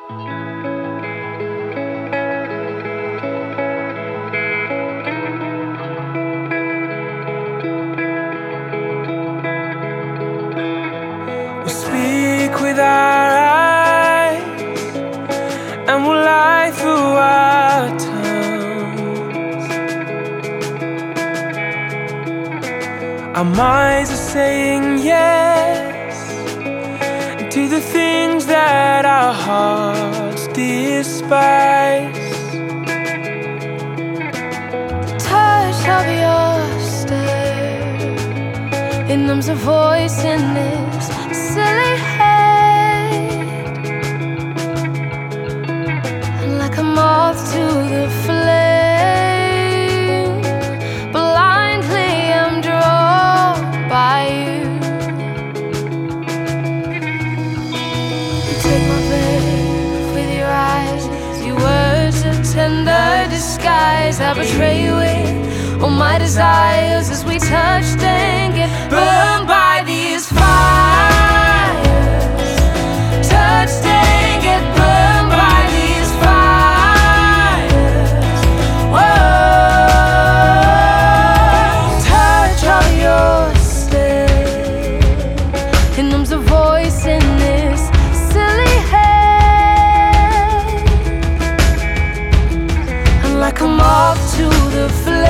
We speak with our eyes and we'll lie through our tongues. Our minds are saying yes to the things that our hearts despise. The touch of your stare, it numbs a voice in this silly head, and like a moth to the flame, blindly I'm drawn by you. You take my breath with your eyes, your words of tender disguise. I betray you with all my desires as we touched and get burned by these fires. Touched and get burned by these fires. Whoa, touch of your stare, it numbs a voice in this silly head, and like a moth to the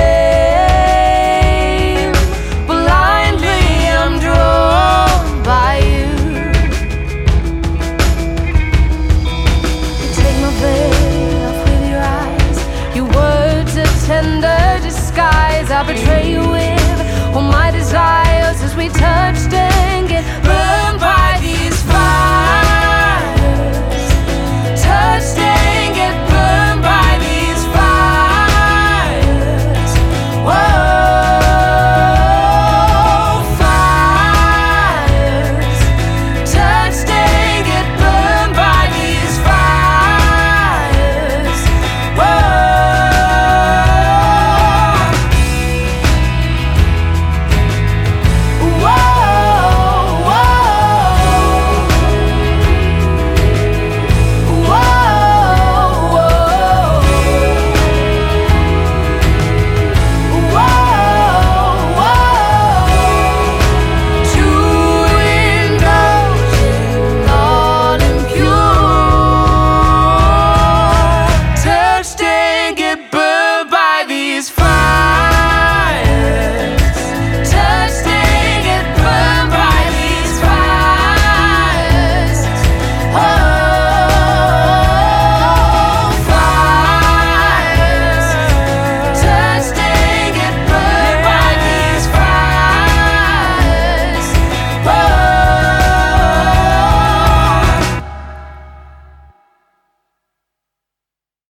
flame, blindly I'm drawn by you. You take my veil off with your eyes, your words a tender disguise. I betray you with all my desires as we touch